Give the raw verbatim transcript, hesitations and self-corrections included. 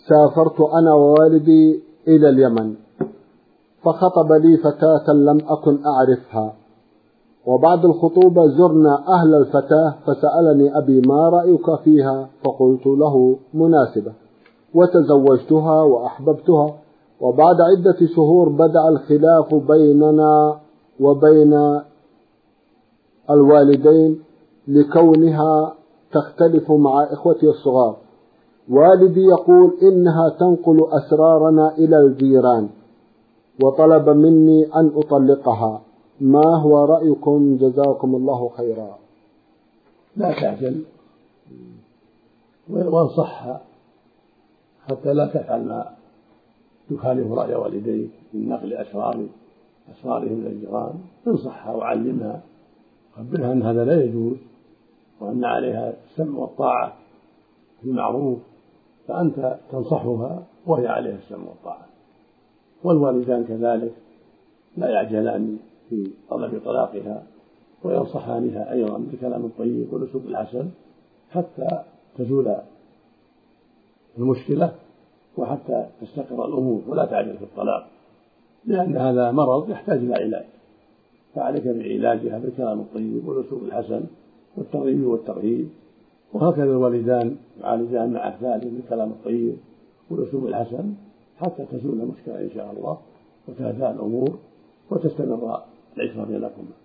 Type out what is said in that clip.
سافرت أنا ووالدي إلى اليمن، فخطب لي فتاة لم أكن أعرفها، وبعد الخطوبة زرنا أهل الفتاة، فسألني أبي ما رأيك فيها؟ فقلت له مناسبة، وتزوجتها وأحببتها. وبعد عدة شهور بدأ الخلاف بيننا وبين الوالدين لكونها تختلف مع إخوتي الصغار. والدي يقول إنها تنقل أسرارنا إلى الجيران، وطلب مني أن أطلقها. ما هو رأيكم؟ جزاكم الله خيرا. لا تعجل وانصحها حتى لا تفعل ما يخالف رأي والديك من نقل أسرار أسرارهم إلى الجيران. انصحها وعلمها، خبرها أن هذا لا يجوز، وأن عليها السمع والطاعة في المعروف، فأنت تنصحها وهي عليها السمع والطاعة. والوالدان كذلك لا يعجلان في طلب طلاقها، وينصحانها أيضا بالكلام الطيب والأسلوب الحسن حتى تزول المشكلة وحتى تستقر الأمور، ولا تعجل في الطلاق، لأن هذا مرض يحتاج إلى علاج، فعليك بعلاجها بالكلام الطيب والأسلوب الحسن والترغيب والترهيب. وهكذا الوالدان يعالجان مع أهلهم بالكلام الطيب والأسلوب الحسن حتى تزول المشكلة إن شاء الله، وتهدأ الأمور وتستمر العشرة بينكم.